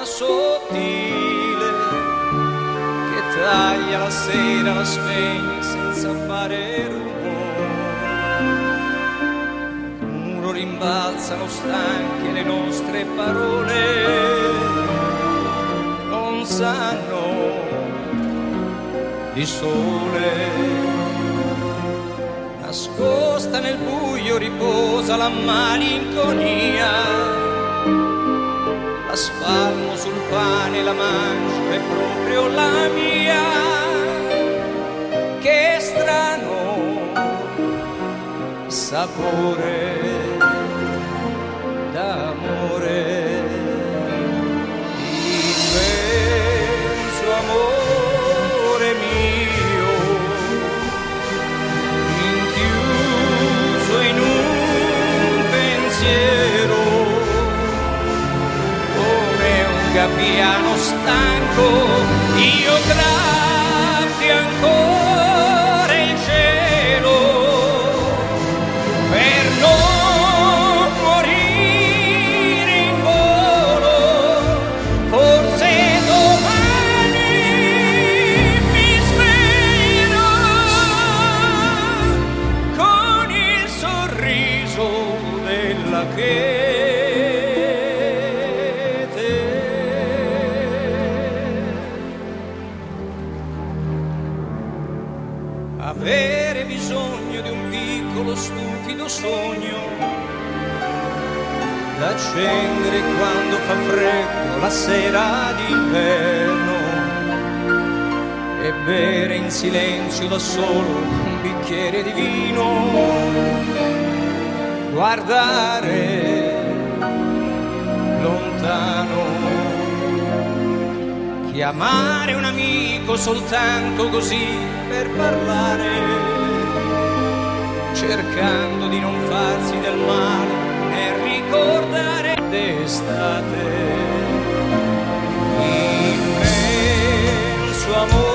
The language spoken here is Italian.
forma sottile che taglia la sera, la spegne senza fare rumore. Il muro rimbalzano stanche le nostre parole, non sanno di sole. Nascosta nel buio riposa la malinconia, la spalmo sul pane, la mangio, è proprio la mia. Che strano sapore d'amore, immenso amore mio, rinchiuso in un pensiero, piano stanco, io graffi ancora il cielo per non morire in volo. Forse domani mi sveglierò con il sorriso della che avere bisogno di un piccolo stupido sogno da accendere quando fa freddo la sera d'inverno e bere in silenzio da solo un bicchiere di vino, guardare lontano, chiamare un amico soltanto così per parlare, cercando di non farsi del male e ricordare d'estate, immenso amore.